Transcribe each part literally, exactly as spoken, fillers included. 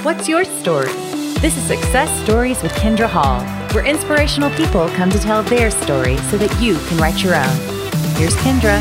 What's your story? This is Success Stories with Kendra Hall, where inspirational people come to tell their story so that you can write your own. Here's Kendra.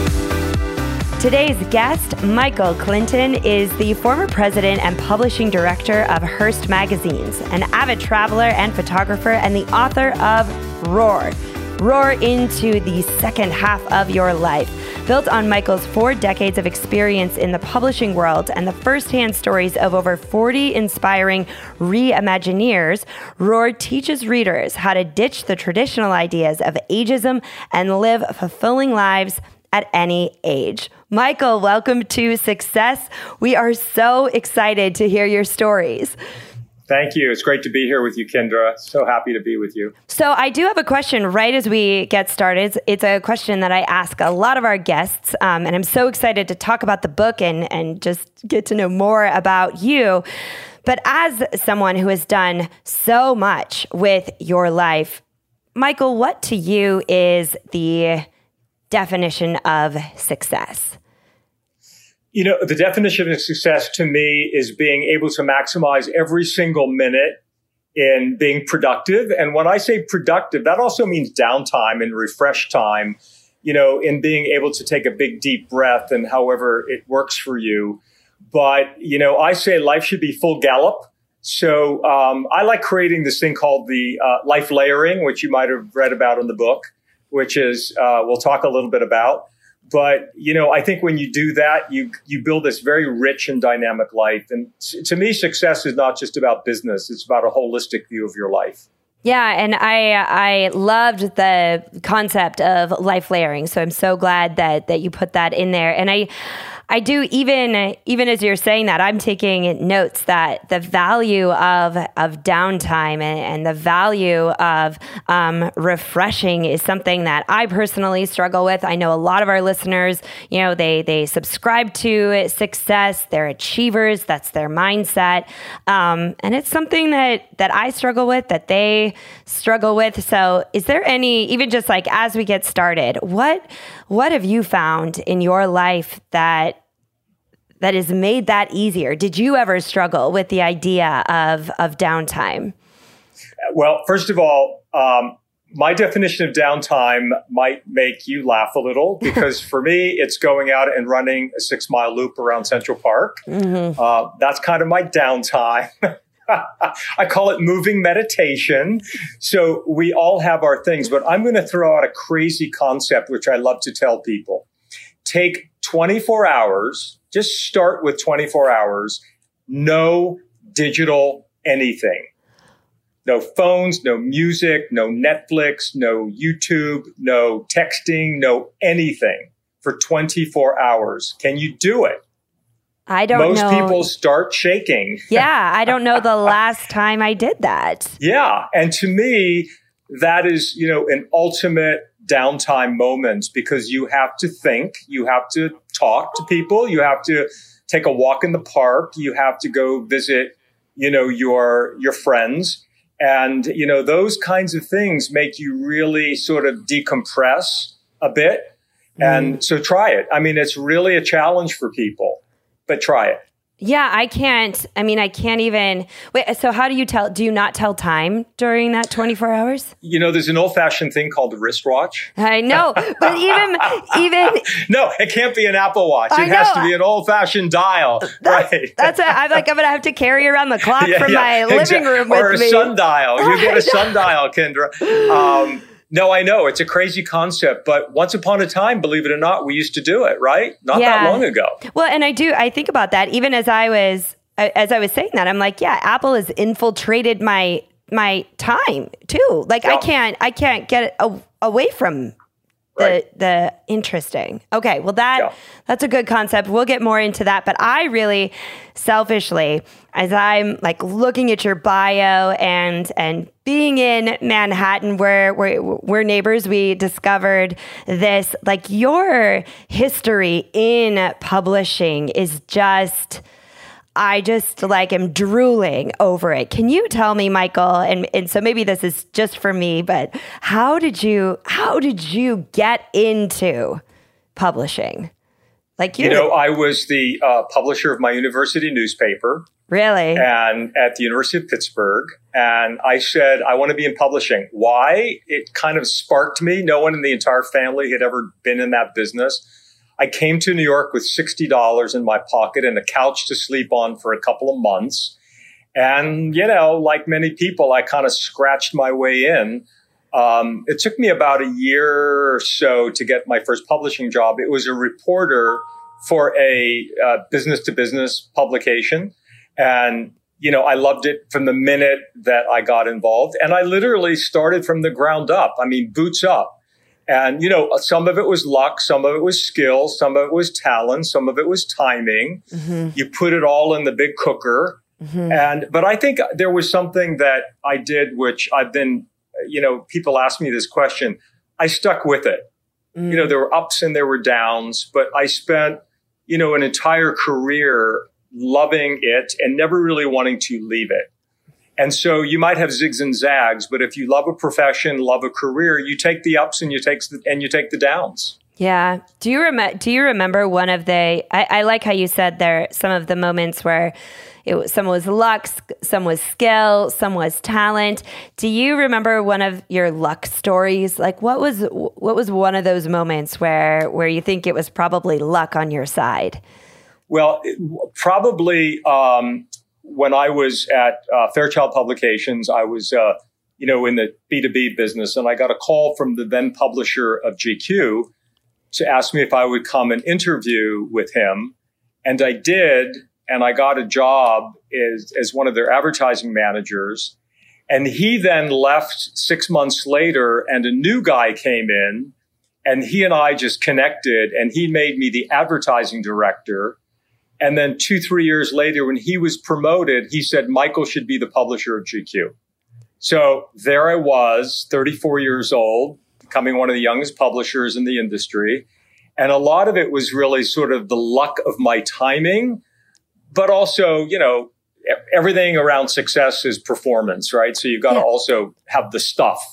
Today's guest, Michael Clinton, is the former president and publishing director of Hearst Magazines, an avid traveler and photographer, and the author of Roar. Roar into the second half of your life. Built on Michael's four decades of experience in the publishing world and the firsthand stories of over forty inspiring reimagineers, Roar teaches readers how to ditch the traditional ideas of ageism and live fulfilling lives at any age. Michael, welcome to Success. We are so excited to hear your stories. Thank you. It's great to be here with you, Kendra. So happy to be with you. So I do have a question right as we get started. It's a question that I ask a lot of our guests, um, and I'm so excited to talk about the book and, and just get to know more about you. But as someone who has done so much with your life, Michael, what to you is the definition of success? You know, the definition of success to me is being able to maximize every single minute in being productive. And when I say productive, that also means downtime and refresh time, you know, in being able to take a big, deep breath and however it works for you. But, you know, I say life should be full gallop. So um, I like creating this thing called the uh, life layering, which you might have read about in the book, which is uh, we'll talk a little bit about. But, you know, I think when you do that, you you build this very rich and dynamic life. And to me, success is not just about business. It's about a holistic view of your life. Yeah, and I I loved the concept of life layering. So I'm so glad that that you put that in there. And I I do even even as you're saying that, I'm taking notes that the value of of downtime and, and the value of um, refreshing is something that I personally struggle with. I know a lot of our listeners, you know, they they subscribe to success. They're achievers. That's their mindset, um, and it's something that that I struggle with, that they struggle with. So, is there any, even just like as we get started, what what have you found in your life that that has made that easier? Did you ever struggle with the idea of, of downtime? Well, first of all, um, my definition of downtime might make you laugh a little because for me, it's going out and running a six mile loop around Central Park. Mm-hmm. Uh, that's kind of my downtime. I call it moving meditation. So we all have our things, but I'm going to throw out a crazy concept, which I love to tell people. Take twenty-four hours. Just start with twenty-four hours, no digital anything. No phones, no music, no Netflix, no YouTube, no texting, no anything for twenty-four hours. Can you do it? I don't Most know. Most people start shaking. Yeah, I don't know the last time I did that. Yeah, and to me, that is, you know, an ultimate downtime moment because you have to think, you have to talk to people, you have to take a walk in the park, you have to go visit, you know, your your friends. And, you know, those kinds of things make you really sort of decompress a bit. Mm. And so try it. I mean, it's really a challenge for people, but try it. Yeah, I can't. I mean, I can't even. Wait, so how do you tell? Do you not tell time during that twenty-four hours? You know, there's an old-fashioned thing called the wristwatch. I know, but even even no, it can't be an Apple Watch. It has to be an old-fashioned dial. That's, right? That's a, I'm like I'm gonna have to carry around the clock yeah, from yeah, my living exactly. room with or a me. sundial. You get a sundial, Kendra. Um, No, I know it's a crazy concept, but once upon a time, believe it or not, we used to do it, right? Not yeah. that long ago. Well, and I do, I think about that even as I was, as I was saying that, I'm like, yeah, Apple has infiltrated my, my time too. Like yeah. I can't, I can't get a, away from the, right. the interesting. Okay. Well, that, yeah. that's a good concept. We'll get more into that, but I really selfishly, as I'm like looking at your bio and, and being in Manhattan where we're, we're neighbors, we discovered this, like your history in publishing is just, I just like am drooling over it. Can you tell me, Michael, and, and so maybe this is just for me, but how did you, how did you get into publishing? Like you know, I was the uh, publisher of my university newspaper. Really? And at the University of Pittsburgh. And I said, I want to be in publishing. Why? It kind of sparked me. No one in the entire family had ever been in that business. I came to New York with sixty dollars in my pocket and a couch to sleep on for a couple of months. And, you know, like many people, I kind of scratched my way in. Um, it took me about a year or so to get my first publishing job. It was a reporter for a uh, business-to-business publication. And, you know, I loved it from the minute that I got involved. And I literally started from the ground up. I mean, boots up. And, you know, some of it was luck, some of it was skill, some of it was talent, some of it was timing. Mm-hmm. You put it all in the big cooker. Mm-hmm. And, but I think there was something that I did, which I've been, you know, people ask me this question. I stuck with it. Mm. You know, there were ups and there were downs, but I spent, you know, an entire career loving it and never really wanting to leave it. And so you might have zigs and zags, but if you love a profession, love a career, you take the ups and you take the, and you take the downs. Yeah. Do you remember, do you remember one of the, I, I like how you said there, some of the moments where it was, some was luck, some was skill, some was talent. Do you remember one of your luck stories? Like what was, what was one of those moments where, where you think it was probably luck on your side? Well, probably, um, when I was at uh, Fairchild Publications, I was, uh, you know, in the B two B business, and I got a call from the then publisher of G Q to ask me if I would come and interview with him. And I did, and I got a job as, as one of their advertising managers. And he then left six months later, and a new guy came in, and he and I just connected, and he made me the advertising director. And then two, three years later, when he was promoted, he said, Michael should be the publisher of G Q. So there I was, thirty-four years old, becoming one of the youngest publishers in the industry. And a lot of it was really sort of the luck of my timing, but also, you know, everything around success is performance, right? So you've got yeah. to also have the stuff.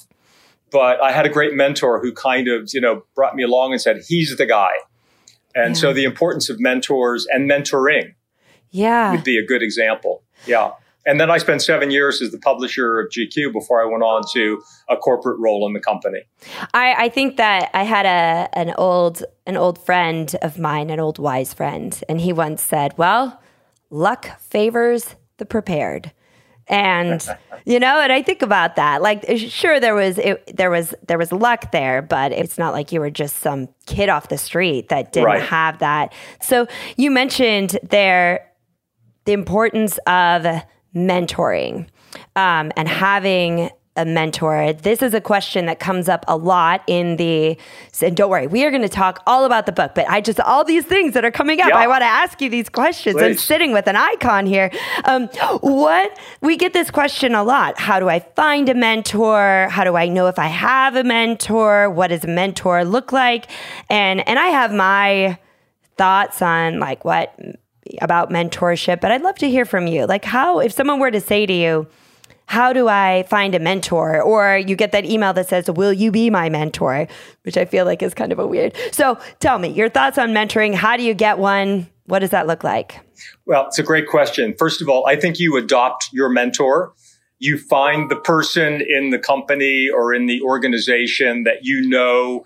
But I had a great mentor who kind of, you know, brought me along and said, he's the guy. And yeah. so the importance of mentors and mentoring yeah. would be a good example. Yeah. And then I spent seven years as the publisher of G Q before I went on to a corporate role in the company. I, I think that I had a an old an old friend of mine, an old wise friend, and he once said, well, luck favors the prepared. And, you know, and I think about that, like, sure, there was, it, there was, there was luck there, but it's not like you were just some kid off the street that didn't right. have that. So you mentioned there the importance of mentoring, um, and having a mentor. This is a question that comes up a lot in the, and don't worry, we are going to talk all about the book, but I just, all these things that are coming up, yeah. I want to ask you these questions. Please. I'm sitting with an icon here. Um, what, we get this question a lot. How do I find a mentor? How do I know if I have a mentor? What does a mentor look like? And, and I have my thoughts on like what about mentorship, but I'd love to hear from you. Like how, if someone were to say to you, how do I find a mentor? Or you get that email that says, will you be my mentor? Which I feel like is kind of a weird. So tell me your thoughts on mentoring. How do you get one? What does that look like? Well, it's a great question. First of all, I think you adopt your mentor. You find the person in the company or in the organization that you know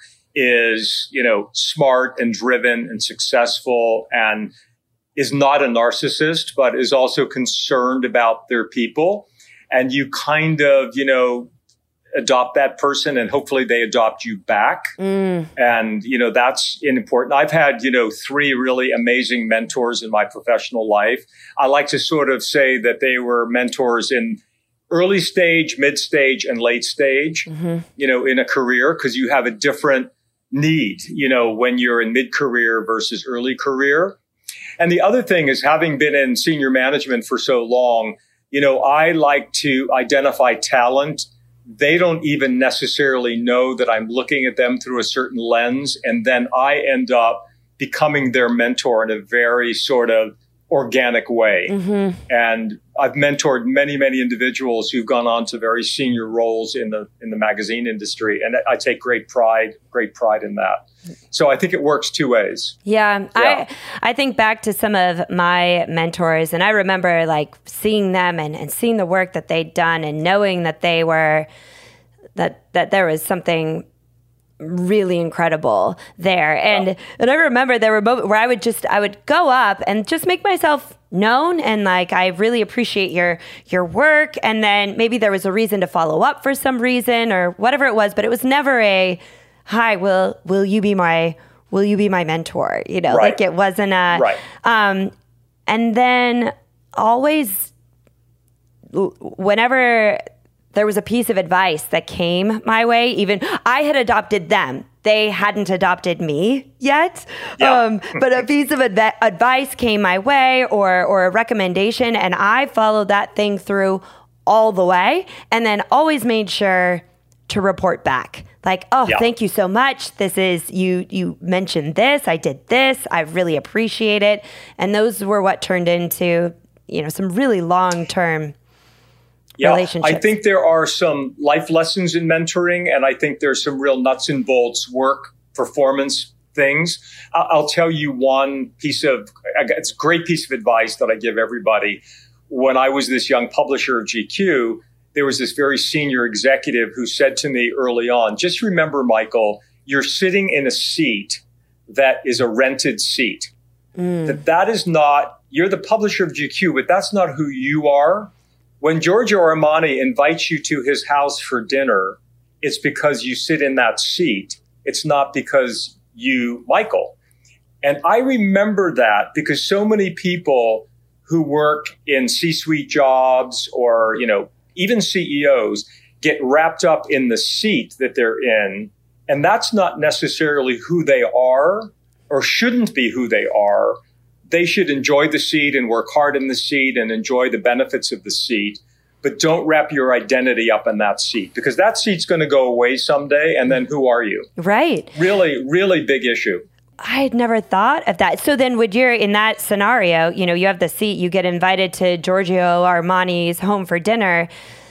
is, you know, smart and driven and successful and is not a narcissist, but is also concerned about their people. And you kind of, you know, adopt that person and hopefully they adopt you back. Mm. And, you know, that's important. I've had, you know, three really amazing mentors in my professional life. I like to sort of say that they were mentors in early stage, mid stage, and late stage, mm-hmm. you know, in a career, because you have a different need, you know, when you're in mid-career versus early career. And the other thing is, having been in senior management for so long, you know, I like to identify talent. They don't even necessarily know that I'm looking at them through a certain lens. And then I end up becoming their mentor in a very sort of organic way. Mm-hmm. And I've mentored many, many individuals who've gone on to very senior roles in the in the magazine industry. And I take great pride, great pride in that. So I think it works two ways. Yeah, Yeah. I I think back to some of my mentors, and I remember like seeing them and, and seeing the work that they'd done and knowing that they were, that that there was something really incredible there. And Yeah. and I remember there were moments where I would just I would go up and just make myself known and like, I really appreciate your your work, and then maybe there was a reason to follow up for some reason or whatever it was, but it was never a hi, will will you be my will you be my mentor? You know, Right. like it wasn't a Right. um and then always whenever there was a piece of advice that came my way, even I had adopted them. They hadn't adopted me yet. Yeah. Um, but a piece of adv- advice came my way or or a recommendation, and I followed that thing through all the way and then always made sure to report back. Like, oh, Yeah. thank you so much. This is, you you mentioned this, I did this, I really appreciate it. And those were what turned into, you know, some really long-term Yeah, relationships. I think there are some life lessons in mentoring, and I think there's some real nuts and bolts work, performance things. I- I'll tell you one piece of, it's a great piece of advice that I give everybody. When I was this young publisher of G Q, there was this very senior executive who said to me early on, just remember, Michael, you're sitting in a seat that is a rented seat. Mm. That that is not, you're the publisher of G Q, but that's not who you are. When Giorgio Armani invites you to his house for dinner, it's because you sit in that seat. It's not because you, Michael. And I remember that because so many people who work in C-suite jobs or, you know, even C E Os get wrapped up in the seat that they're in. And that's not necessarily who they are or shouldn't be who they are. They should enjoy the seat and work hard in the seat and enjoy the benefits of the seat, but don't wrap your identity up in that seat because that seat's going to go away someday. And then who are you? Right. Really, really big issue. I had never thought of that. So then would you, in that scenario, you know, you have the seat, you get invited to Giorgio Armani's home for dinner.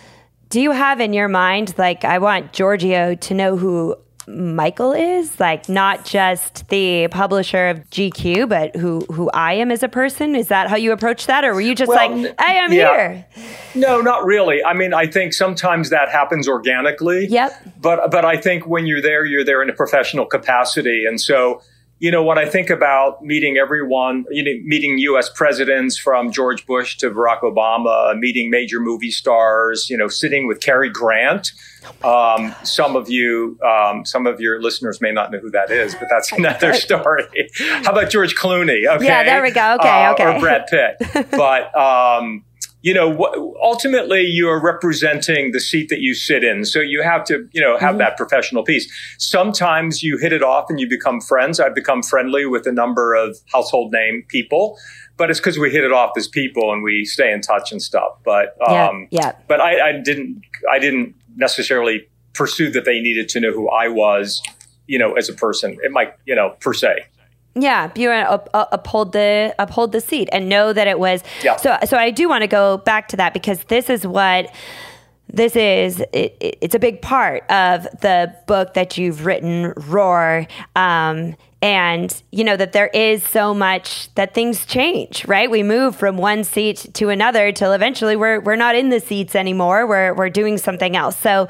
Do you have in your mind, like, I want Giorgio to know who Michael is, like not just the publisher of G Q, but who who I am as a person? Is that how you approach that? Or were you just Well, like, I am yeah. here? No, not really. I mean, I think sometimes that happens organically. Yep. But but I think when you're there, you're there in a professional capacity. And so, you know, when I think about meeting everyone, you know, meeting U S presidents from George Bush to Barack Obama, meeting major movie stars, you know, sitting with Cary Grant. Um, some of you, um, some of your listeners may not know who that is, but that's another story. How about George Clooney? Okay. Yeah, there we go. Okay, Uh, okay. Or Brad Pitt. But, um, you know, wh- ultimately you are representing the seat that you sit in. So you have to, you know, have Mm-hmm. that professional piece. Sometimes you hit it off and you become friends. I've become friendly with a number of household name people, but it's because we hit it off as people and we stay in touch and stuff. But, um, Yeah, yeah. but I, I didn't, I didn't necessarily pursue that they needed to know who I was, you know, as a person. It might, you know, per se. Yeah, you want to up, up, uphold the uphold the seat and know that it was. Yeah. So, so I do want to go back to that because this is what this is. It, it, it's a big part of the book that you've written, Roar. Um, and you know that there is so much that things change, right? We move from one seat to another till eventually we're we're not in the seats anymore. We're we're doing something else. So,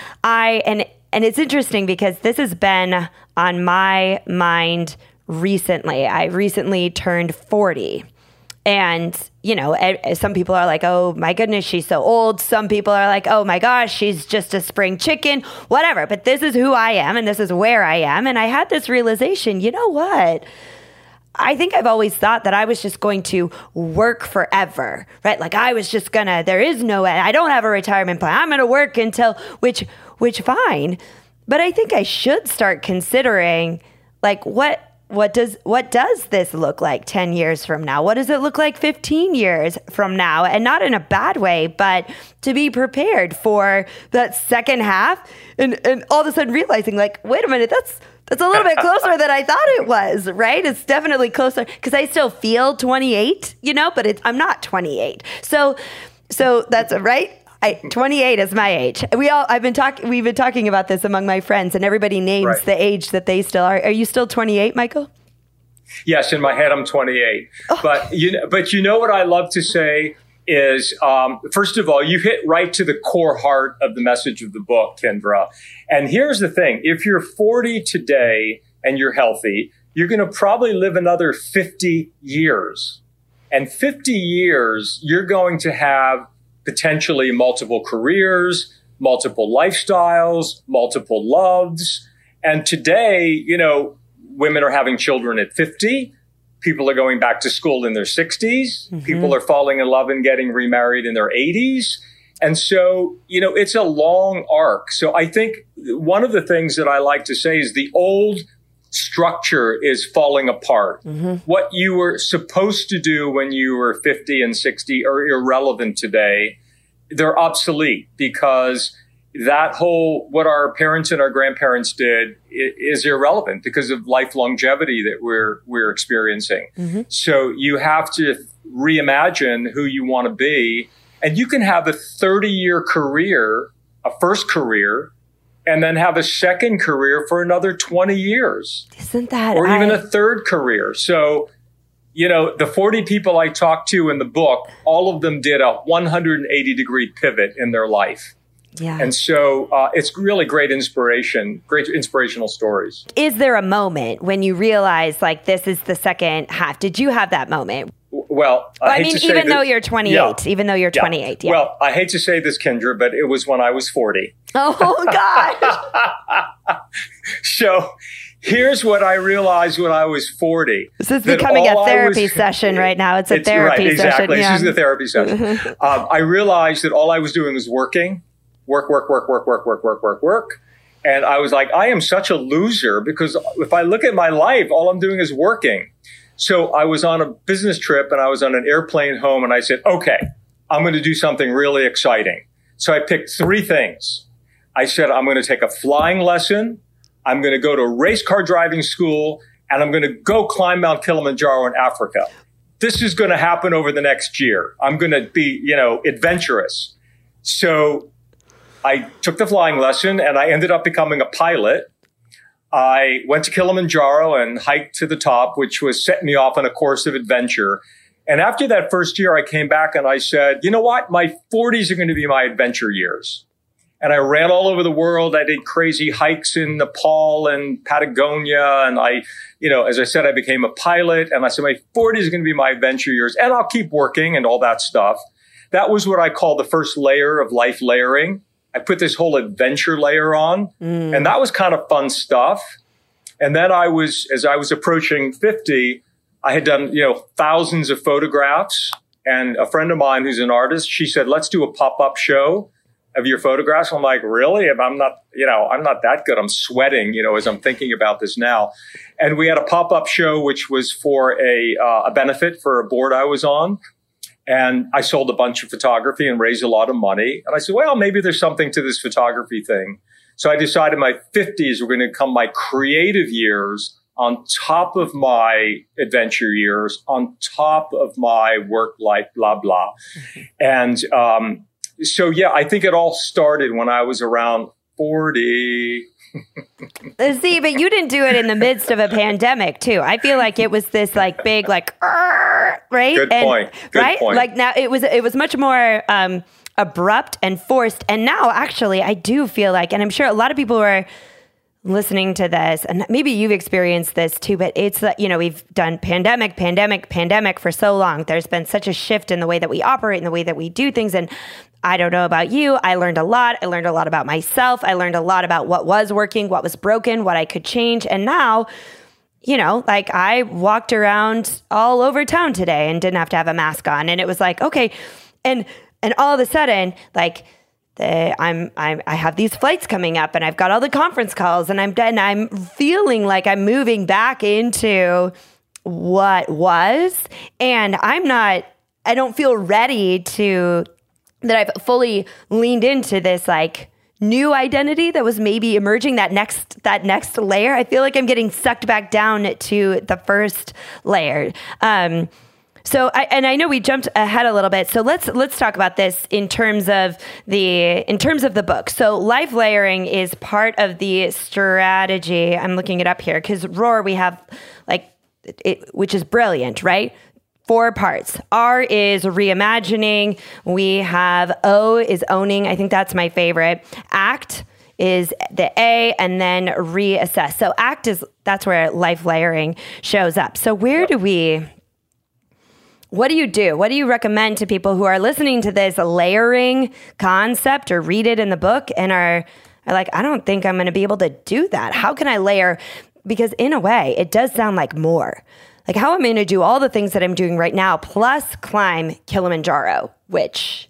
I and and it's interesting because this has been on my mind recently. I recently turned forty. And, you know, some people are like, oh, my goodness, she's so old. Some people are like, oh, my gosh, she's just a spring chicken, whatever. But this is who I am and this is where I am. And I had this realization, you know what? I think I've always thought that I was just going to work forever, right? Like I was just gonna, there is no, I don't have a retirement plan. I'm gonna work until, which, which fine. But I think I should start considering like what, What does what does this look like ten years from now? What does it look like fifteen years from now? And not in a bad way, but to be prepared for that second half and, and all of a sudden realizing like, wait a minute, that's That's a little bit closer than I thought it was, right? It's definitely closer because I still feel twenty-eight, you know, but it's, I'm not twenty-eight. So, so that's right. I, twenty-eight is my age. We all, I've been talking, we've been talking about this among my friends, and everybody names right. the age that they still are. Are you still twenty-eight, Michael? Yes, in my head, I'm twenty-eight. Oh. But you know, but you know what I love to say is, um, first of all, you hit right to the core heart of the message of the book, Kendra. And here's the thing. If you're forty today and you're healthy, you're going to probably live another fifty years. And fifty years, you're going to have potentially multiple careers, multiple lifestyles, multiple loves. And today, you know, women are having children at fifty. People are going back to school in their sixties. Mm-hmm. People are falling in love and getting remarried in their eighties. And so, you know, it's a long arc. So I think one of the things that I like to say is the old structure is falling apart. Mm-hmm. What you were supposed to do when you were fifty and sixty are irrelevant today. They're obsolete because that whole, what our parents and our grandparents did is irrelevant because of life longevity that we're, we're experiencing. Mm-hmm. So you have to reimagine who you want to be. And you can have a thirty year career, a first career, and then have a second career for another twenty years. Isn't that? Or I... even a third career. So, you know, the forty people I talked to in the book, all of them did a one hundred eighty degree pivot in their life. Yeah. And so uh, it's really great inspiration, great inspirational stories. Is there a moment when you realize like this is the second half? Did you have that moment? Well, I, well, I mean, even though you're twenty-eight, yeah. even though you're yeah. twenty-eight. Yeah. Well, I hate to say this, Kendra, but it was when I was forty. Oh, gosh. So here's what I realized when I was forty. This is becoming a therapy was, session right now. It's a it's, therapy right, exactly. session. Yeah. This is the therapy session. um, I realized that all I was doing was working, work, work, work, work, work, work, work, work, work. And I was like, I am such a loser because if I look at my life, all I'm doing is working. So I was on a business trip and I was on an airplane home and I said, okay, I'm going to do something really exciting. So I picked three things. I said, I'm going to take a flying lesson. I'm going to go to a race car driving school and I'm going to go climb Mount Kilimanjaro in Africa. This is going to happen over the next year. I'm going to be, you know, adventurous. So I took the flying lesson and I ended up becoming a pilot. I went to Kilimanjaro and hiked to the top, which was setting me off on a course of adventure. And after that first year, I came back and I said, you know what? My forties are going to be my adventure years. And I ran all over the world. I did crazy hikes in Nepal and Patagonia. And I, you know, as I said, I became a pilot. And I said, my forties are going to be my adventure years. And I'll keep working and all that stuff. That was what I call the first layer of life layering. I put this whole adventure layer on, mm. and that was kind of fun stuff. And then I was, as I was approaching fifty, I had done, you know, thousands of photographs. And a friend of mine who's an artist, she said, let's do a pop-up show of your photographs. I'm like, really? If I'm not, you know, I'm not that good. I'm sweating, you know, as I'm thinking about this now. And we had a pop-up show, which was for a, uh, a benefit for a board I was on. And I sold a bunch of photography and raised a lot of money. And I said, well, maybe there's something to this photography thing. So I decided my fifties were going to come my creative years on top of my adventure years, on top of my work life, blah, blah. Mm-hmm. And um, so, yeah, I think it all started when I was around forty. See, but you didn't do it in the midst of a pandemic, too. I feel like it was this like big, like, right? Good and, point. Good right? point. Like now it was, it was much more um, abrupt and forced. And now actually I do feel like, and I'm sure a lot of people are listening to this and maybe you've experienced this too, but it's that, you know, we've done pandemic, pandemic, pandemic for so long. There's been such a shift in the way that we operate and the way that we do things. And I don't know about you. I learned a lot. I learned a lot about myself. I learned a lot about what was working, what was broken, what I could change. And now, you know, like I walked around all over town today and didn't have to have a mask on. And it was like, okay. And, and all of a sudden, like the, I'm, I'm, I have these flights coming up and I've got all the conference calls and I'm done. I'm feeling like I'm moving back into what was, and I'm not, I don't feel ready to, that I've fully leaned into this like new identity that was maybe emerging, that next that next layer. I feel like I'm getting sucked back down to the first layer. Um, so, I, and I know we jumped ahead a little bit. So let's let's talk about this in terms of the in terms of the book. So, life layering is part of the strategy. I'm looking it up here because Roar, we have like, it, which is brilliant, right? Four parts. R is reimagining. We have O is owning. I think that's my favorite. Act is the A, and then reassess. So act is, that's where life layering shows up. So where do we, what do you do? What do you recommend to people who are listening to this layering concept or read it in the book and are, are like, I don't think I'm going to be able to do that. How can I layer? Because in a way, it does sound like more. Like, how am I going to do all the things that I'm doing right now, plus climb Kilimanjaro, which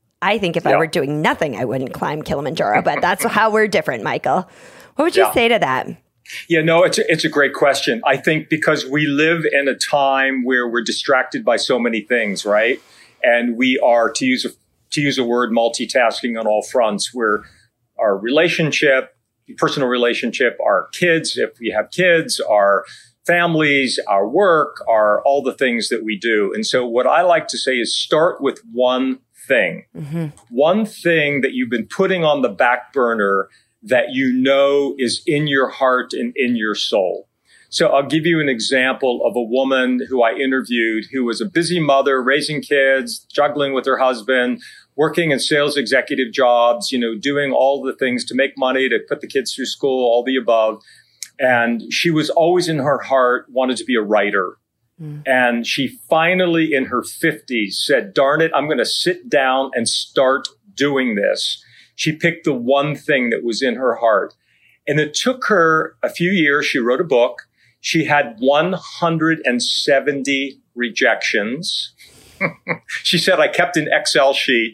I think if yeah. I were doing nothing, I wouldn't climb Kilimanjaro, but that's how we're different, Michael. What would you yeah. say to that? Yeah, no, it's a, it's a great question. I think because we live in a time where we're distracted by so many things, right? And we are, to use a, to use a word, multitasking on all fronts, where our relationship, personal relationship, our kids, if we have kids, our families, our work, are all the things that we do. And so what I like to say is start with one thing, mm-hmm. one thing that you've been putting on the back burner that you know is in your heart and in your soul. So I'll give you an example of a woman who I interviewed who was a busy mother, raising kids, juggling with her husband, working in sales executive jobs, you know, doing all the things to make money, to put the kids through school, all the above. And she was always in her heart wanted to be a writer. Mm. And she finally in her fifties said, darn it, I'm going to sit down and start doing this. She picked the one thing that was in her heart. And it took her a few years. She wrote a book. She had one hundred seventy rejections. She said, I kept an Excel sheet.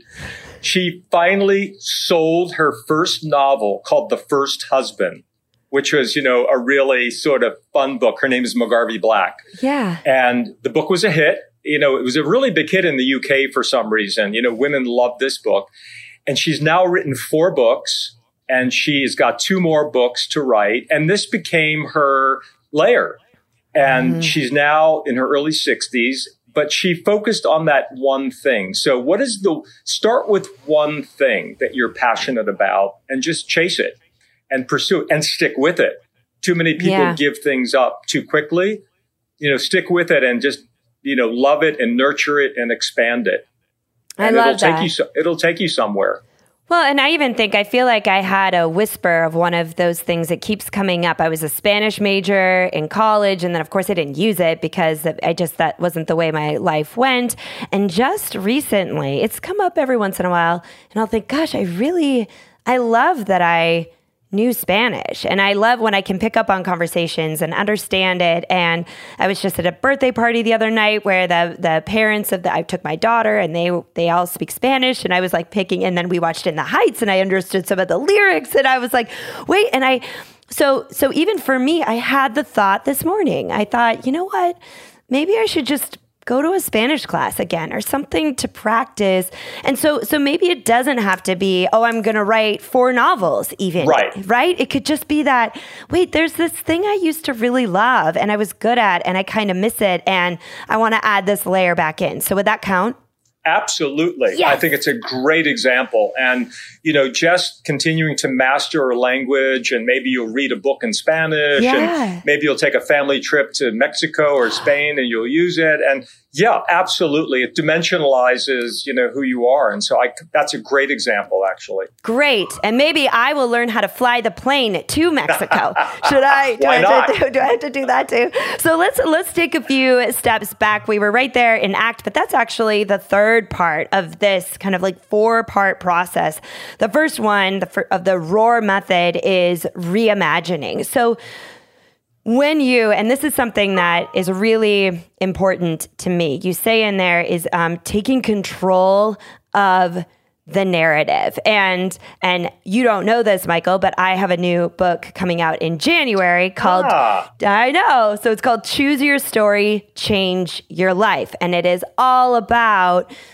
She finally sold her first novel called The First Husband, which was, you know, a really sort of fun book. Her name is McGarvey Black. Yeah. And the book was a hit. You know, it was a really big hit in the U K for some reason. You know, women loved this book. And she's now written four books, and she's got two more books to write. And this became her layer. And mm. she's now in her early sixties, but she focused on that one thing. So what is the, start with one thing that you're passionate about and just chase it. And pursue it and stick with it. Too many people yeah. give things up too quickly. You know, stick with it and just, you know, love it and nurture it and expand it. And I love it'll take that. you so, it'll take you somewhere. Well, and I even think, I feel like I had a whisper of one of those things that keeps coming up. I was a Spanish major in college, and then of course I didn't use it because I just, that wasn't the way my life went. And just recently, it's come up every once in a while, and I'll think, gosh, I really, I love that I knew Spanish. And I love when I can pick up on conversations and understand it. And I was just at a birthday party the other night where the the parents of the, I took my daughter and they they all speak Spanish. And I was like picking, and then we watched In the Heights and I understood some of the lyrics. And I was like, wait, and I, so, so even for me, I had the thought this morning. I thought, you know what, maybe I should just go to a Spanish class again or something to practice. And so so maybe it doesn't have to be, oh, I'm going to write four novels even. Right. Right? It could just be that, wait, there's this thing I used to really love and I was good at and I kind of miss it and I want to add this layer back in. So would that count? Absolutely. Yes. I think it's a great example. And, you know, just continuing to master a language, and maybe you'll read a book in Spanish, yeah. and maybe you'll take a family trip to Mexico or Spain and you'll use it. And yeah, absolutely. It dimensionalizes, you know, who you are. And so I, that's a great example, actually. Great. And maybe I will learn how to fly the plane to Mexico. Should I? Do, Why I not? have to, do I have to do that too? So let's let's take a few steps back. We were right there in ACT, but that's actually the third part of this kind of like four-part process. The first one the, of the ROAR method is reimagining. So when you, and this is something that is really important to me, you say in there is um, taking control of the narrative. And and you don't know this, Michael, but I have a new book coming out in January called, ah. I know, so it's called Choose Your Story, Change Your Life. And it is all about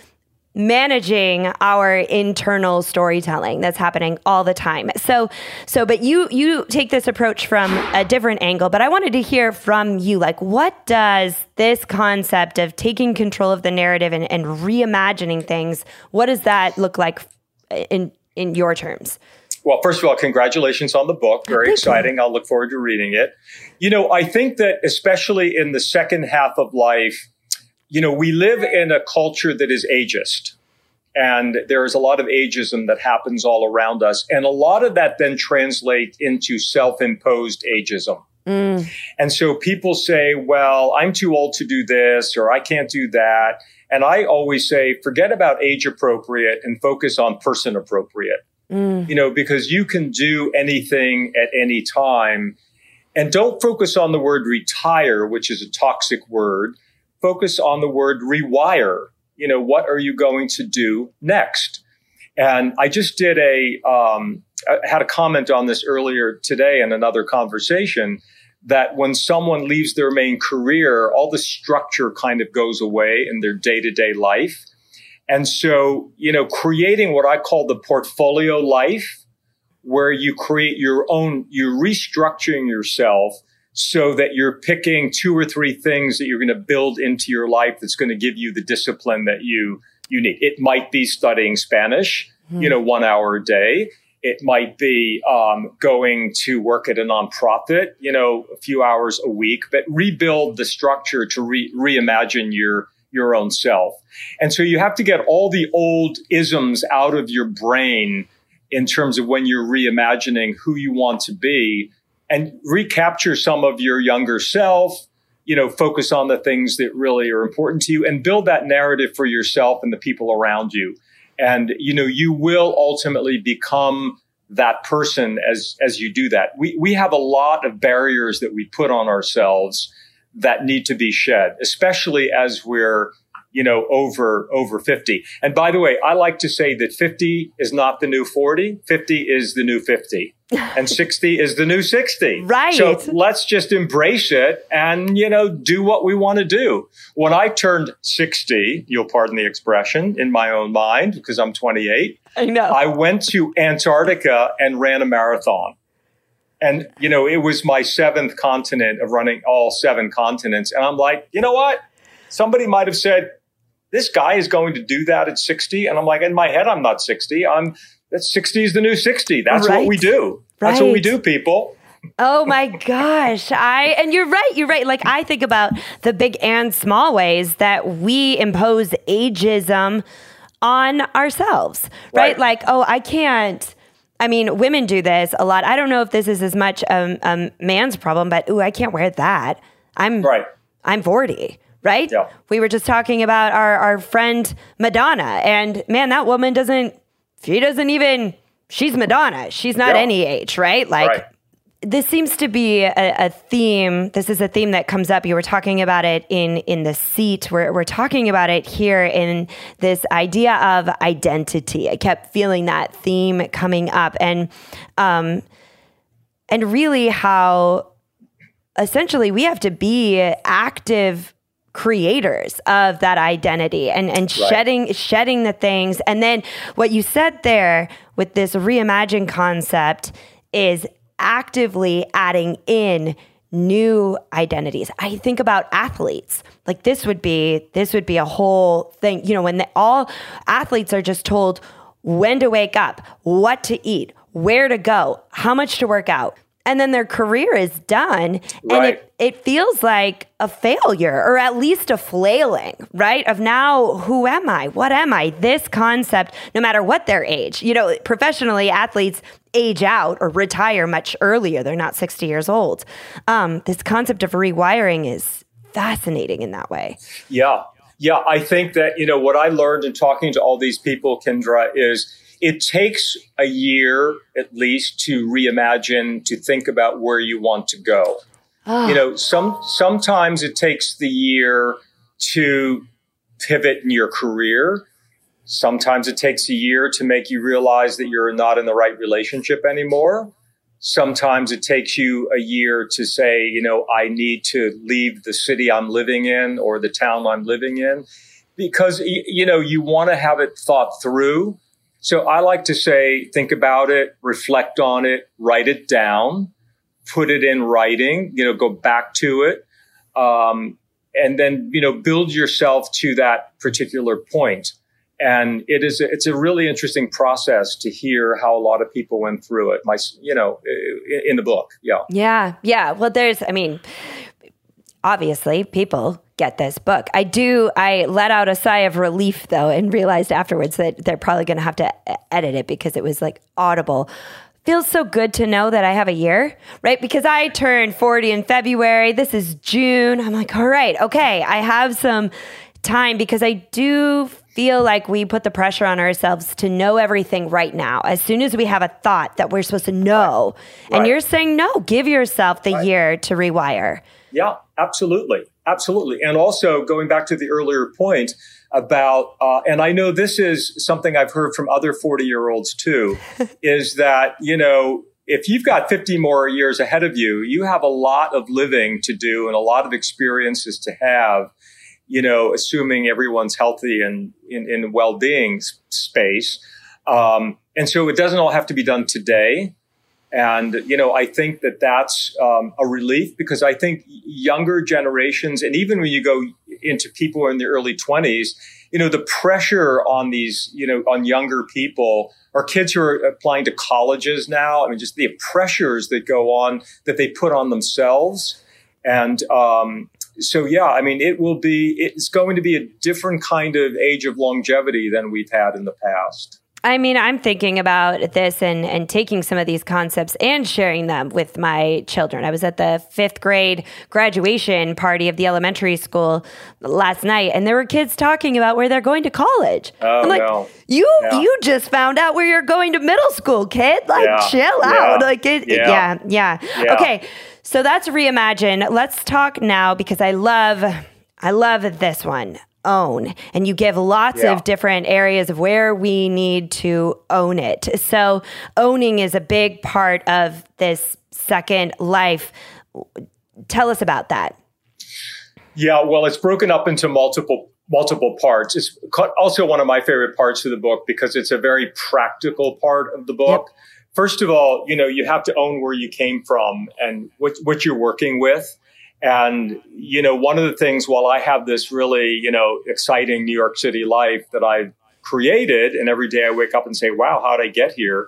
managing our internal storytelling that's happening all the time. So, so, but you, you take this approach from a different angle, but I wanted to hear from you, like, what does this concept of taking control of the narrative and, and reimagining things, what does that look like in, in your terms? Well, first of all, congratulations on the book. Very Thank exciting. you. I'll look forward to reading it. You know, I think that especially in the second half of life, you know, we live in a culture that is ageist, and there is a lot of ageism that happens all around us. And a lot of that then translates into self-imposed ageism. Mm. And so people say, well, I'm too old to do this, or I can't do that. And I always say, forget about age appropriate and focus on person appropriate, mm. you know, because you can do anything at any time. And don't focus on the word retire, which is a toxic word. Focus on the word rewire. You know, what are you going to do next? And I just did a, um, I had a comment on this earlier today in another conversation, that when someone leaves their main career, all the structure kind of goes away in their day-to-day life. And so, you know, creating what I call the portfolio life, where you create your own, you're restructuring yourself so that you're picking two or three things that you're going to build into your life that's going to give you the discipline that you, you need. It might be studying Spanish, mm-hmm. you know, one hour a day. It might be um, going to work at a nonprofit, you know, a few hours a week, but rebuild the structure to re- reimagine your your own self. And so you have to get all the old isms out of your brain in terms of when you're reimagining who you want to be, and recapture some of your younger self, you know, focus on the things that really are important to you and build that narrative for yourself and the people around you. And, you know, you will ultimately become that person as, as you do that. We, we have a lot of barriers that we put on ourselves that need to be shed, especially as we're, you know, over, over fifty. And by the way, I like to say that fifty is not the new forty. fifty is the new fifty. And sixty is the new sixty. Right. So let's just embrace it and, you know, do what we want to do. When I turned sixty, you'll pardon the expression, in my own mind, because I'm twenty-eight. I know. I went to Antarctica and ran a marathon. And, you know, it was my seventh continent of running all seven continents. And I'm like, you know what? Somebody might have said, this guy is going to do that at sixty. And I'm like, in my head, I'm not sixty. I'm that sixty is the new sixty. That's right. what we do. That's right. what we do, people. Oh my gosh. I, and you're right. You're right. Like, I think about the big and small ways that we impose ageism on ourselves, right? right? Like, oh, I can't, I mean, women do this a lot. I don't know if this is as much a um, um, man's problem, but ooh, I can't wear that. I'm, right. I'm forty. Right? Yeah. We were just talking about our, our friend Madonna, and man, that woman doesn't, she doesn't even, she's Madonna. She's not yeah. any age, right? Like, right. This seems to be a, a theme. This is a theme that comes up. You were talking about it in, in The Seat. We're, we're talking about it here in this idea of identity. I kept feeling that theme coming up, and, um, and really how essentially we have to be active creators of that identity, and, and right. shedding shedding the things. And then what you said there with this reimagine concept is actively adding in new identities. I think about athletes. Like, this would be this would be a whole thing. You know, when the, all athletes are just told when to wake up, what to eat, where to go, how much to work out, and then their career is done, right. and it, it feels like a failure, or at least a flailing, right? Of now, who am I? What am I? This concept, no matter what their age, you know, professionally, athletes age out or retire much earlier. They're not sixty years old. Um, this concept of rewiring is fascinating in that way. Yeah. Yeah. I think that, you know, what I learned in talking to all these people, Kindra, is it takes a year at least to reimagine, to think about where you want to go. Oh. You know, some sometimes it takes the year to pivot in your career. Sometimes it takes a year to make you realize that you're not in the right relationship anymore. Sometimes it takes you a year to say, you know, I need to leave the city I'm living in or the town I'm living in. because, you know, you want to have it thought through. So I like to say, think about it, reflect on it, write it down, put it in writing, you know, go back to it. Um, and then, you know, build yourself to that particular point. And it is, it's a really interesting process to hear how a lot of people went through it. My, you know, in the book. Yeah. Yeah. Yeah. Well, there's, I mean, obviously people get this book. I do. I let out a sigh of relief though, and realized afterwards that they're probably going to have to edit it because it was like audible. Feels so good to know that I have a year, right? Because I turned forty in February. This is June. I'm like, all right, okay. I have some time because I do feel like we put the pressure on ourselves to know everything right now. As soon as we have a thought that we're supposed to know, right. And you're saying, no, give yourself the right. year to rewire. Yeah, absolutely. Absolutely. And also going back to the earlier point about, uh, and I know this is something I've heard from other forty year olds too, is that, you know, if you've got fifty more years ahead of you, you have a lot of living to do and a lot of experiences to have, you know, assuming everyone's healthy and in, in well-being space. Um, and so it doesn't all have to be done today. And, you know, I think that that's um, a relief because I think younger generations, and even when you go into people in the early twenties, you know, the pressure on these, you know, on younger people or kids who are applying to colleges now, I mean, just the pressures that go on that they put on themselves. And um, so, yeah, I mean, it will be, it's going to be a different kind of age of longevity than we've had in the past. I mean, I'm thinking about this and, and taking some of these concepts and sharing them with my children. I was at the fifth grade graduation party of the elementary school last night, and there were kids talking about where they're going to college. Oh, I'm like, no. you Yeah. you just found out where you're going to middle school, kid. Like, Yeah. chill Yeah. out. Like, it, Yeah. yeah, yeah, Yeah. Okay, so that's Reimagine. Let's talk now because I love, I love this one. Own. And you give lots Yeah. of different areas of where we need to own it. So owning is a big part of this second life. Tell us about that. Yeah, well, it's broken up into multiple multiple parts. It's also one of my favorite parts of the book because it's a very practical part of the book. Yep. First of all, you know, you have to own where you came from and what what you're working with. And, you know, one of the things, while I have this really, you know, exciting New York City life that I've created, and every day I wake up and say, wow, how did I get here?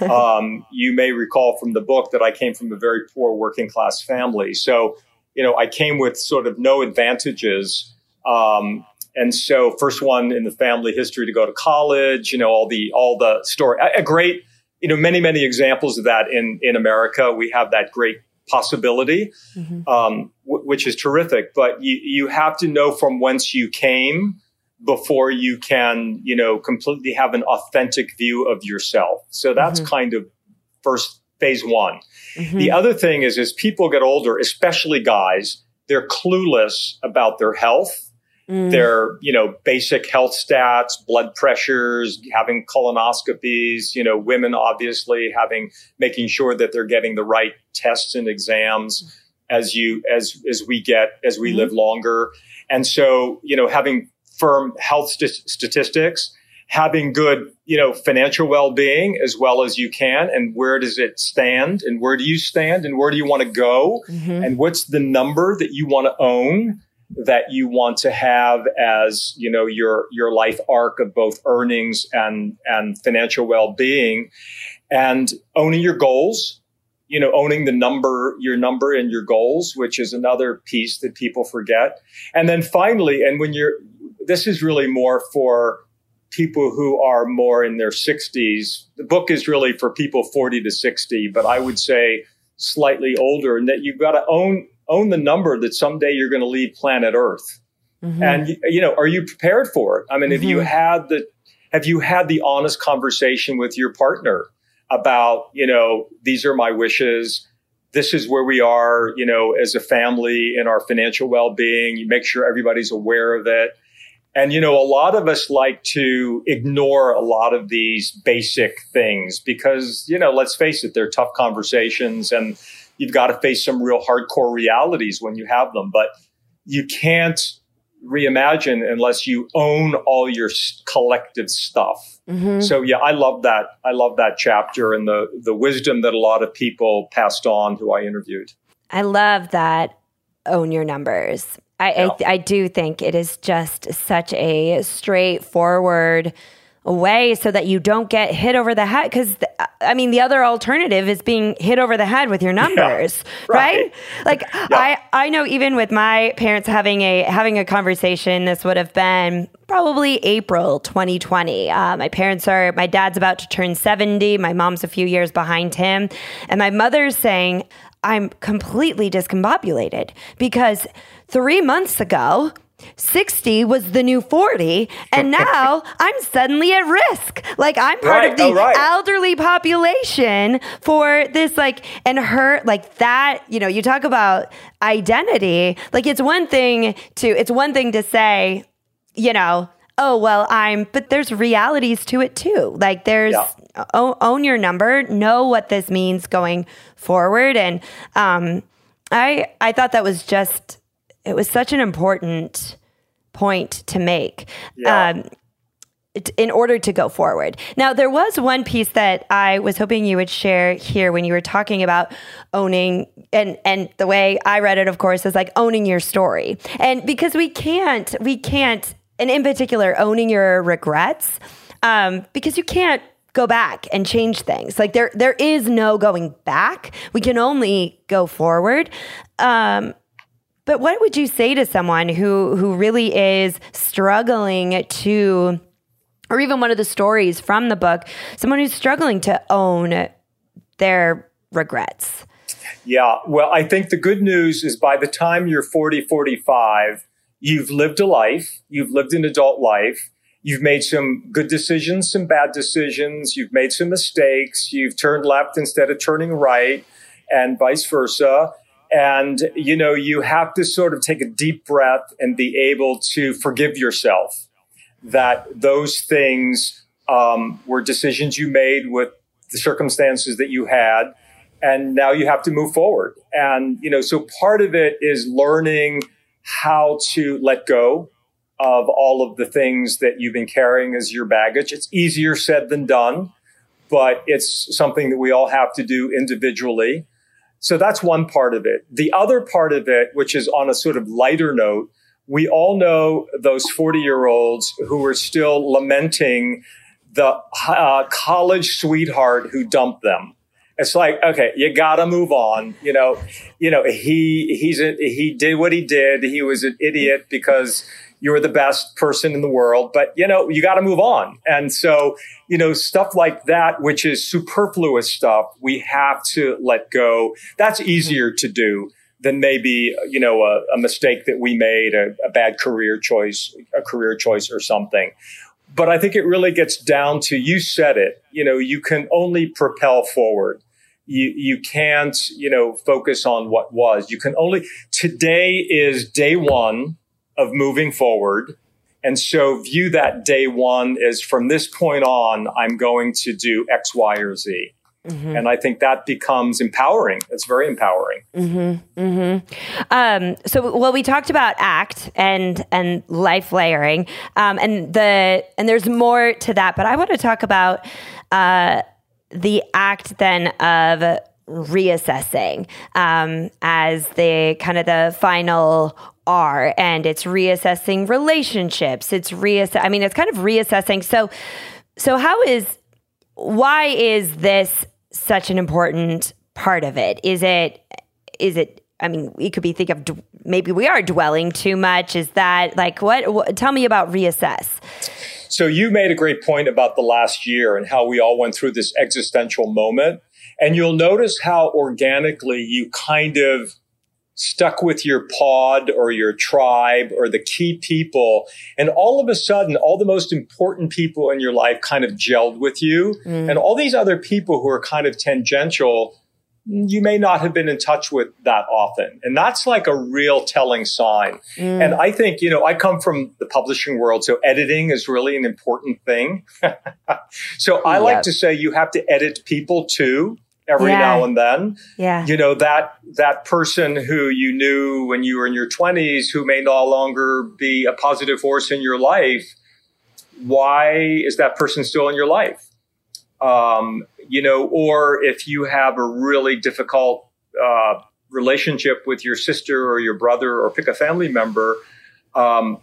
um, you may recall from the book that I came from a very poor working class family. So, you know, I came with sort of no advantages. Um, and so first one in the family history to go to college, you know, all the all the story, a, a great, you know, many, many examples of that in, in America. We have that great possibility, mm-hmm. um, w- which is terrific. But you, you have to know from whence you came before you can, you know, completely have an authentic view of yourself. So that's mm-hmm. kind of first phase one. Mm-hmm. The other thing is, as people get older, especially guys, they're clueless about their health. Mm. Their, you know, basic health stats, blood pressures, having colonoscopies, you know, women obviously having, making sure that they're getting the right tests and exams as you, as, as we get, as we mm. live longer. And so, you know, having firm health st- statistics, having good, you know, financial well-being as well as you can. And where does it stand? And where do you stand? And where do you want to go? Mm-hmm. And what's the number that you want to own, that you want to have as, you know, your, your life arc of both earnings and, and financial well-being, and owning your goals, you know, owning the number, your number and your goals, which is another piece that people forget. And then finally, and when you're, this is really more for people who are more in their sixties. The book is really for people forty to sixty, but I would say slightly older, and that you've got to own, own the number that someday you're going to leave planet Earth. Mm-hmm. And, you know, are you prepared for it? I mean, mm-hmm. have you had the, have you had the honest conversation with your partner about, you know, these are my wishes. This is where we are, you know, as a family in our financial well-being. You make sure everybody's aware of it. And, you know, a lot of us like to ignore a lot of these basic things because, you know, let's face it, they're tough conversations and you've got to face some real hardcore realities when you have them. But you can't, reimagine unless you own all your collective stuff. Mm-hmm. So yeah, I love that. I love that chapter and the, the wisdom that a lot of people passed on who I interviewed. I love that. Own your numbers. I, yeah. I, I do think it is just such a straightforward way so that you don't get hit over the head. Because, I mean, the other alternative is being hit over the head with your numbers, yeah, right. right? Like, yeah. I, I know even with my parents having a having a conversation, this would have been probably April twenty twenty. Uh, my parents are, my dad's about to turn seventy. My mom's a few years behind him. And my mother's saying, I'm completely discombobulated because three months ago, sixty was the new forty, and now I'm suddenly at risk. Like, I'm part right. of the oh, right. elderly population for this, like, and her, like, that, you know, you talk about identity. Like, it's one thing to, it's one thing to say, you know, oh, well, I'm, but there's realities to it too. Like, there's, yeah. own, own your number, know what this means going forward. And um, I, I thought that was just, it was such an important point to make yeah. um, in order to go forward. Now, there was one piece that I was hoping you would share here when you were talking about owning, and, and the way I read it, of course, is like owning your story. And because we can't, we can't, and in particular, owning your regrets, um, because you can't go back and change things. Like there, there is no going back. We can only go forward. Um, But what would you say to someone who who really is struggling to, or even one of the stories from the book, someone who's struggling to own their regrets? Yeah, well, I think the good news is by the time you're forty, forty-five, you've lived a life, you've lived an adult life, you've made some good decisions, some bad decisions, you've made some mistakes, you've turned left instead of turning right, and vice versa. And, you know, you have to sort of take a deep breath and be able to forgive yourself that those things um, were decisions you made with the circumstances that you had. And now you have to move forward. And, you know, so part of it is learning how to let go of all of the things that you've been carrying as your baggage. It's easier said than done, but it's something that we all have to do individually. So that's one part of it. The other part of it, which is on a sort of lighter note, we all know those forty-year-olds who are still lamenting the uh, college sweetheart who dumped them. It's like, okay, you got to move on. You know, you know, he he's a, he did what he did. He was an idiot because you were the best person in the world. But, you know, you got to move on. And so, you know, stuff like that, which is superfluous stuff, we have to let go. That's easier to do than maybe, you know, a, a mistake that we made, a, a bad career choice, a career choice or something. But I think it really gets down to, you said it, you know, you can only propel forward. You, you can't, you know, focus on what was. You can only, today is day one of moving forward. And so view that day one as, from this point on, I'm going to do X, Y, or Z. Mm-hmm. And I think that becomes empowering. It's very empowering. Mm-hmm. Mm-hmm. Um, so, well, we talked about ACT and and life layering, um, and the and there's more to that. But I want to talk about uh, the act then of reassessing um, as the kind of the final R, and it's reassessing relationships. It's reassess. I mean, it's kind of reassessing. So, so how is why is this such an important part of it? Is it, is it, I mean, we could be thinking of, d- maybe we are dwelling too much. Is that like, what, what, tell me about reassess. So you made a great point about the last year and how we all went through this existential moment. And you'll notice how organically you kind of stuck with your pod or your tribe or the key people. And all of a sudden, all the most important people in your life kind of gelled with you. Mm. And all these other people who are kind of tangential, you may not have been in touch with that often. And that's like a real telling sign. Mm. And I think, you know, I come from the publishing world, so editing is really an important thing. So I like yep. to say you have to edit people too. every Yeah. now and then. Yeah. You know, that that person who you knew when you were in your twenties who may no longer be a positive force in your life, why is that person still in your life? Um, you know, or if you have a really difficult uh, relationship with your sister or your brother, or pick a family member, um,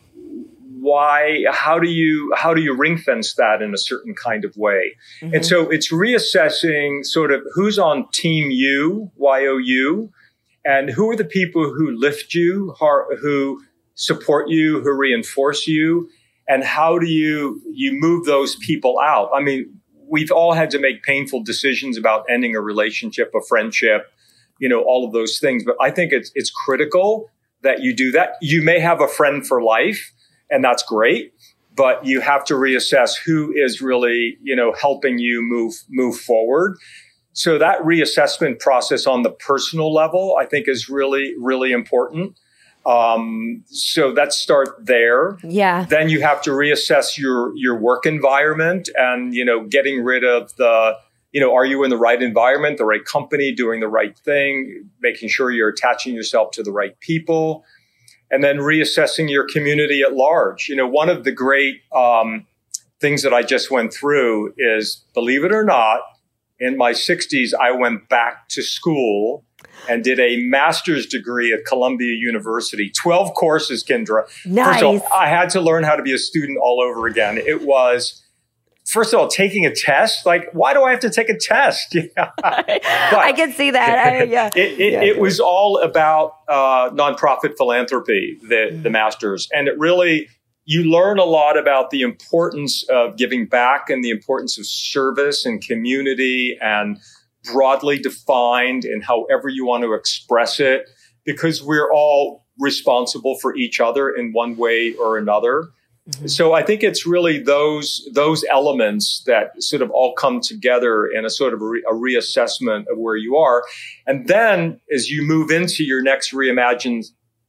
why, how do you, how do you ring fence that in a certain kind of way? Mm-hmm. And so it's reassessing sort of who's on team you, Y O U, and who are the people who lift you, who support you, who reinforce you, and how do you, you move those people out? I mean, we've all had to make painful decisions about ending a relationship, a friendship, you know, all of those things. But I think it's it's critical that you do that. You may have a friend for life, and that's great, but you have to reassess who is really, you know, helping you move move forward. So that reassessment process on the personal level, I think, is really, really important. Um, so let's start there. Yeah. Then you have to reassess your, your work environment and, you know, getting rid of the, you know, are you in the right environment, the right company, doing the right thing, making sure you're attaching yourself to the right people, and then reassessing your community at large. You know, one of the great, um, things that I just went through is, believe it or not, in my sixties, I went back to school and did a master's degree at Columbia University. twelve courses, Kendra. Nice. First of all, I had to learn how to be a student all over again. It was, first of all, taking a test. Like, why do I have to take a test? Yeah. I can see that. I, yeah. it, it, yeah. it was all about uh, nonprofit philanthropy, the, mm-hmm. the master's. And it really, you learn a lot about the importance of giving back and the importance of service and community, and broadly defined in however you want to express it, because we're all responsible for each other in one way or another. Mm-hmm. So I think it's really those those elements that sort of all come together in a sort of a, re- a reassessment of where you are. And then as you move into your next reimagined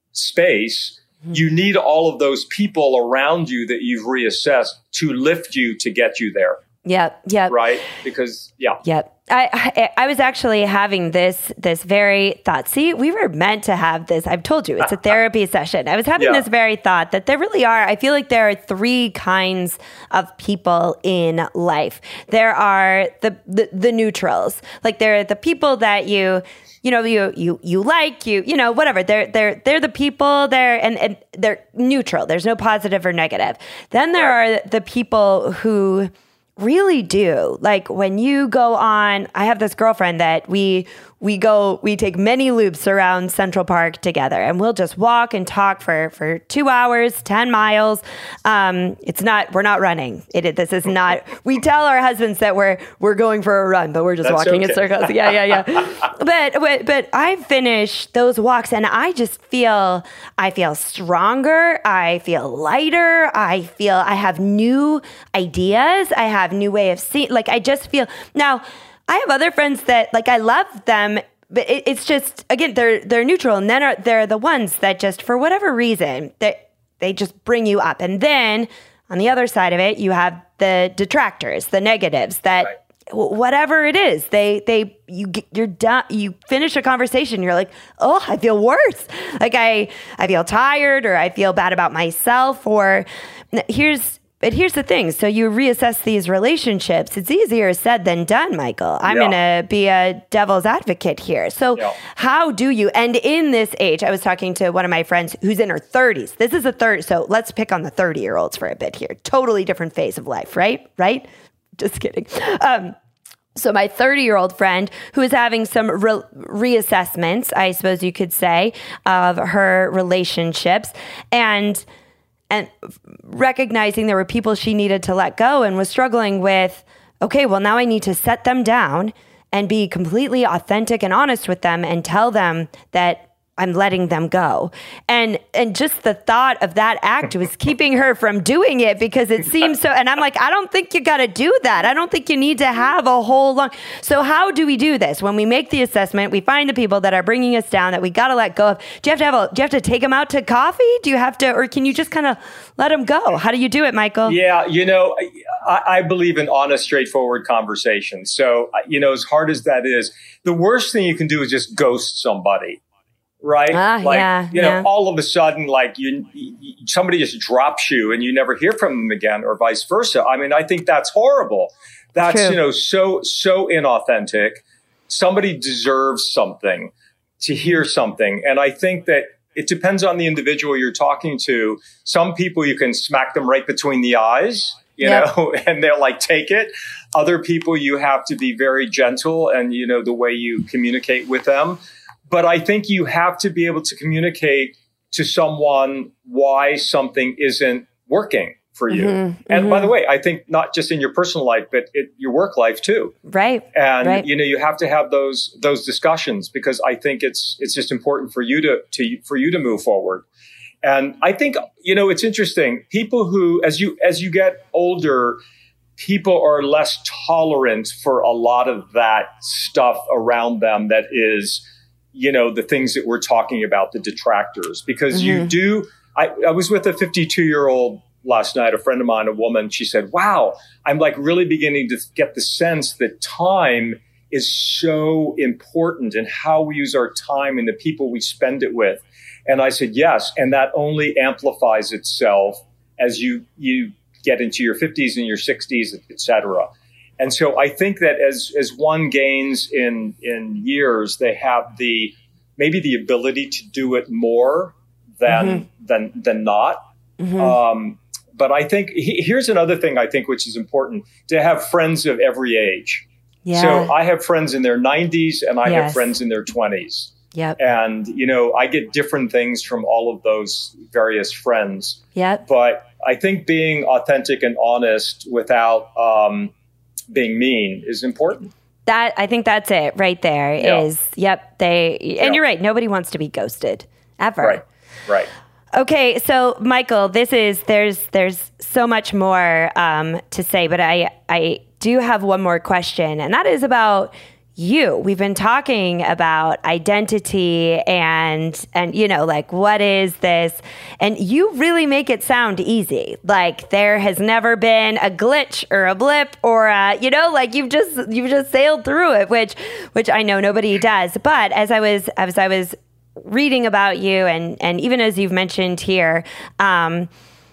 space, mm-hmm. you need all of those people around you that you've reassessed to lift you to get you there. Yep. Yep. Right. Because, yeah. Yep. I, I I was actually having this this very thought. See, we were meant to have this. I've told you, it's a therapy session. I was having Yeah. this very thought that there really are, I feel like there are three kinds of people in life. There are the, the, the neutrals. Like there are the people that you, you know, you, you, you like, you, you know, whatever. They're, they're, they're the people there, and, and they're neutral. There's no positive or negative. Then there are the people who really do. Like when you go on, I have this girlfriend that we we go, we take many loops around Central Park together, and we'll just walk and talk for, for two hours, ten miles. Um, it's not, we're not running. It, this is not, we tell our husbands that we're, we're going for a run, but we're just That's walking okay. in circles. Yeah, yeah, yeah. but, but, but I finish those walks and I just feel, I feel stronger. I feel lighter. I feel, I have new ideas. I have new way of seeing, like, I just feel now, I have other friends that, like, I love them, but it, it's just, again, they're they're neutral, and then are, they're the ones that just, for whatever reason, they, they just bring you up. And then on the other side of it, you have the detractors, the negatives, that Right. w- whatever it is, they they you get, you're done. You finish a conversation, you're like, oh, I feel worse. Like I I feel tired, or I feel bad about myself, or here's. But here's the thing. So you reassess these relationships. It's easier said than done, Michael. I'm Yeah. going to be a devil's advocate here. So Yeah. how do you, and in this age, I was talking to one of my friends who's in her thirties. This is a third. So let's pick on the thirty year olds for a bit here. Totally different phase of life, right? Right? Just kidding. Um, So my thirty year old friend who is having some re- reassessments, I suppose you could say, of her relationships, and and recognizing there were people she needed to let go, and was struggling with, okay, well, now I need to set them down and be completely authentic and honest with them and tell them that I'm letting them go. And and just the thought of that act was keeping her from doing it, because it seems so, and I'm like, I don't think you got to do that. I don't think you need to have a whole long. So how do we do this? When we make the assessment, we find the people that are bringing us down that we got to let go of. Do you have to have a, do you have to take them out to coffee? Do you have to, or can you just kind of let them go? How do you do it, Michael? Yeah, you know, I, I believe in honest, straightforward conversations. So, you know, as hard as that is, the worst thing you can do is just ghost somebody. Right? Ah, like, yeah, you know, yeah. all of a sudden, like you, you, somebody just drops you and you never hear from them again, or vice versa. I mean, I think that's horrible. That's, True. you know, so, so inauthentic. Somebody deserves something, to hear something. And I think that it depends on the individual you're talking to. Some people you can smack them right between the eyes, you Yep. know, and they'll like take it. Other people you have to be very gentle and, you know, the way you communicate with them. But I think you have to be able to communicate to someone why something isn't working for you. Mm-hmm, and mm-hmm. by the way, I think not just in your personal life, but it, your work life too. Right. And, right. you know, you have to have those, those discussions, because I think it's, it's just important for you to, to, for you to move forward. And I think, you know, it's interesting. People who, as you, as you get older, people are less tolerant for a lot of that stuff around them that is, you know, the things that we're talking about, the detractors, because Mm-hmm. you do. I, I was with a fifty-two year old last night, a friend of mine, a woman. She said, wow, I'm like really beginning to get the sense that time is so important, and how we use our time and the people we spend it with. And I said, yes. And that only amplifies itself as you, you get into your fifties and your sixties, et cetera. And so I think that as, as one gains in, in years, they have the, maybe the ability to do it more than, mm-hmm. than, than not. Mm-hmm. Um, but I think he, here's another thing I think, which is important, to have friends of every age. Yeah. So I have friends in their nineties and I Yes. have friends in their twenties. Yep. And, you know, I get different things from all of those various friends. Yep. But I think being authentic and honest without, um, being mean is important. That I think that's it right there. Yeah. Is yep, they and Yeah. you're right, nobody wants to be ghosted ever. Right. Right. Okay, so Michael, this is there's there's so much more um, to say, but I I do have one more question, and that is about you. We've been talking about identity and and you know, like, what is this? And you really make it sound easy. Like there has never been a glitch or a blip or a, you know, like you've just you've just sailed through it, which which I know nobody does. But as I was as I was reading about you, and and even as you've mentioned here, um,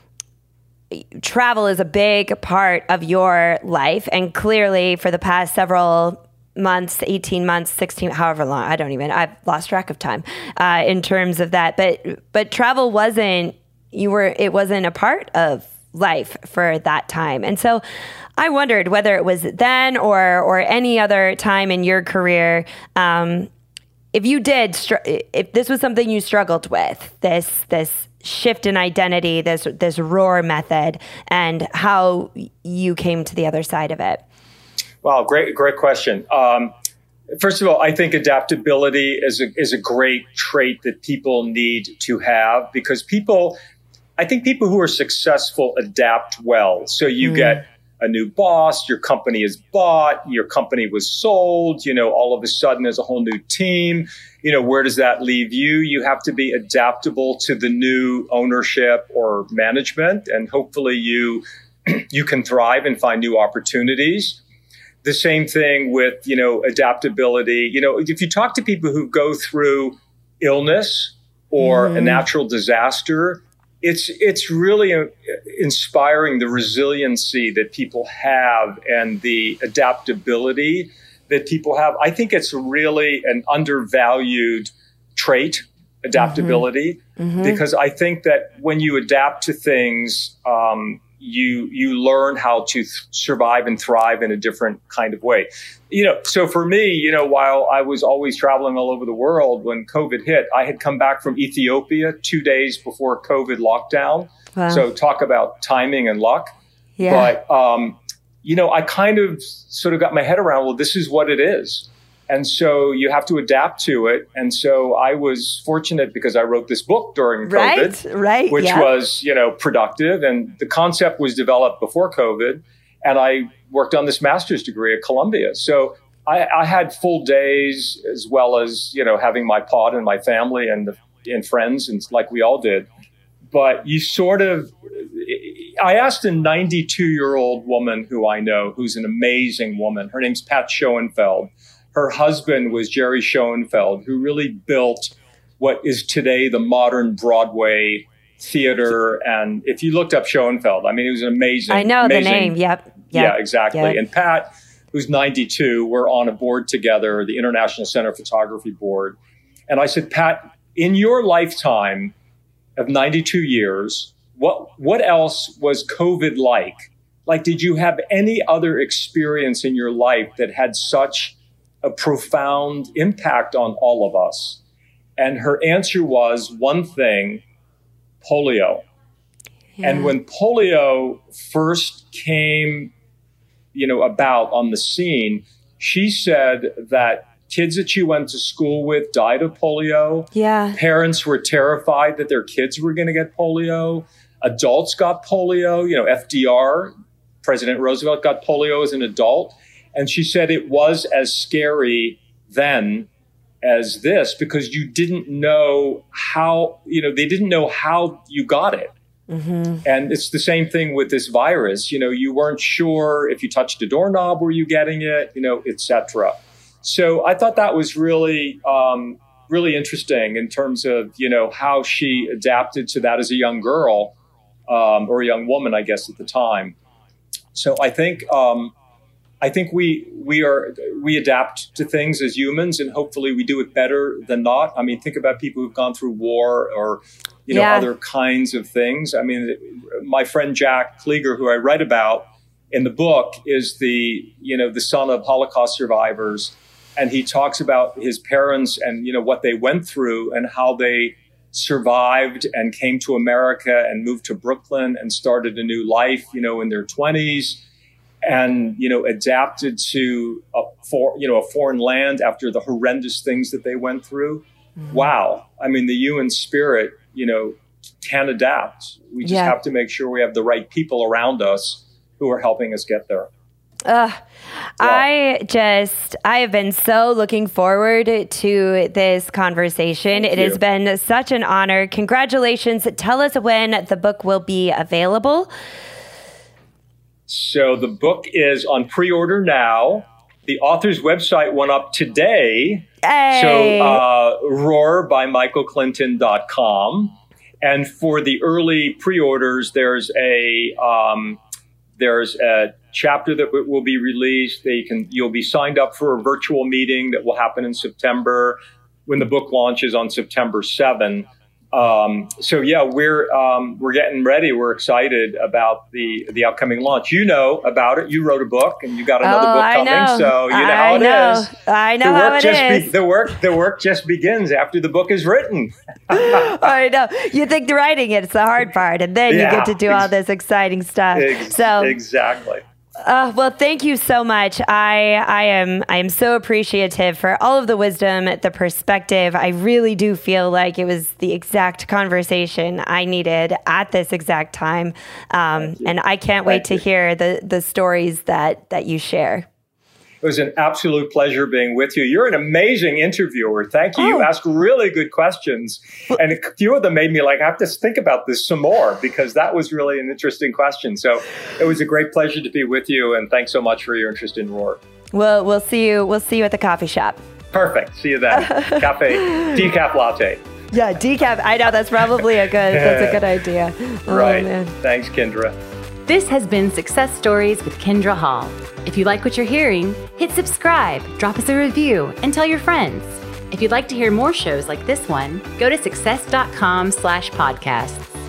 travel is a big part of your life, and clearly for the past several months, eighteen months, sixteen, however long, I don't even, I've lost track of time uh, in terms of that. But but travel wasn't, you were, it wasn't a part of life for that time. And so I wondered whether it was then or or any other time in your career, um, if you did, str- if this was something you struggled with, this this shift in identity, this this roar method, and how you came to the other side of it. Wow, great, great question. Um, first of all, I think adaptability is a, is a great trait that people need to have, because people, I think people who are successful adapt well. So you mm. get a new boss, your company is bought, your company was sold, you know, all of a sudden there's a whole new team. You know, where does that leave you? You have to be adaptable to the new ownership or management, and hopefully you, you can thrive and find new opportunities. The same thing with, you know, adaptability. You know, if you talk to people who go through illness or mm. a natural disaster, it's it's really inspiring, the resiliency that people have and the adaptability that people have. I think it's really an undervalued trait, adaptability, mm-hmm. Mm-hmm. because I think that when you adapt to things, um, you you learn how to th- survive and thrive in a different kind of way. You know, so for me, you know, while I was always traveling all over the world, when COVID hit, I had come back from Ethiopia two days before COVID lockdown. Wow. So talk about timing and luck. Yeah. But, um, you know, I kind of sort of got my head around, well, this is what it is. And so you have to adapt to it. And so I was fortunate because I wrote this book during COVID, right, right, which yeah. was, you know, productive. And the concept was developed before COVID. And I worked on this master's degree at Columbia. So I, I had full days, as well as, you know, having my pod and my family and, the, and friends, and like we all did. But you sort of, I asked a ninety-two-year-old woman who I know, who's an amazing woman. Her name's Pat Schoenfeld. Her husband was Jerry Schoenfeld, who really built what is today the modern Broadway theater. And if you looked up Schoenfeld, I mean, it was an amazing. I know amazing, the name. Yep. yep yeah, exactly. Yep. And Pat, who's ninety-two, we're on a board together, the International Center Photography Board. And I said, Pat, in your lifetime of ninety-two years, what what else was COVID like? Like, did you have any other experience in your life that had such a profound impact on all of us? And her answer was one thing, polio. Yeah. And when polio first came, you know, about on the scene, she said that kids that she went to school with died of polio. Yeah. Parents were terrified that their kids were going to get polio. Adults got polio. You know, F D R, President Roosevelt, got polio as an adult. And she said it was as scary then as this because you didn't know how, you know, they didn't know how you got it. Mm-hmm. And it's the same thing with this virus. You know, you weren't sure if you touched a doorknob, were you getting it, you know, et cetera. So I thought that was really, um, really interesting in terms of, you know, how she adapted to that as a young girl um, or a young woman, I guess, at the time. So I think, um, I think we we are we adapt to things as humans, and hopefully we do it better than not. I mean, think about people who've gone through war or, you know, yeah. other kinds of things. I mean, my friend Jack Klieger, who I write about in the book, is the, you know, the son of Holocaust survivors. And he talks about his parents and, you know, what they went through and how they survived and came to America and moved to Brooklyn and started a new life, you know, in their twenties. And, you know, adapted to a for, you know, a foreign land after the horrendous things that they went through. Mm-hmm. Wow. I mean, the human spirit, you know, can adapt. We just yeah. have to make sure we have the right people around us who are helping us get there. Uh, yeah. I just, I have been so looking forward to this conversation. Thank it you. has been such an honor. Congratulations. Tell us when the book will be available. So the book is on pre-order now. The author's website went up today. Hey. So uh, roar by michael clinton dot com. And for the early pre-orders, there's a um, there's a chapter that will be released. They can you'll be signed up for a virtual meeting that will happen in September when the book launches on September seventh. Um, so yeah, we're, um, we're getting ready. We're excited about the, the upcoming launch. You know about it. You wrote a book and you got another oh, book I coming. Know. So you know I how it know. is. I know the how work it just is. Be, the work, the work just begins after the book is written. I know. You think the writing it, it's the hard part. And then yeah, you get to do all this exciting stuff. Ex- so exactly. Uh, well, thank you so much. I I am I am so appreciative for all of the wisdom, the perspective. I really do feel like it was the exact conversation I needed at this exact time, um, and I can't wait Thank to you. hear the the stories that that you share. It was an absolute pleasure being with you. You're an amazing interviewer. Thank you. Oh. You ask really good questions. And a few of them made me like, I have to think about this some more because that was really an interesting question. So it was a great pleasure to be with you. And thanks so much for your interest in Roar. We'll, we'll see you. We'll see you at the coffee shop. Perfect. See you then. Cafe, decaf latte. Yeah, decaf. I know that's probably a good, that's a good idea. Oh, right. Man. Thanks, Kendra. This has been Success Stories with Kendra Hall. If you like what you're hearing, hit subscribe, drop us a review, and tell your friends. If you'd like to hear more shows like this one, go to success dot com slash podcasts.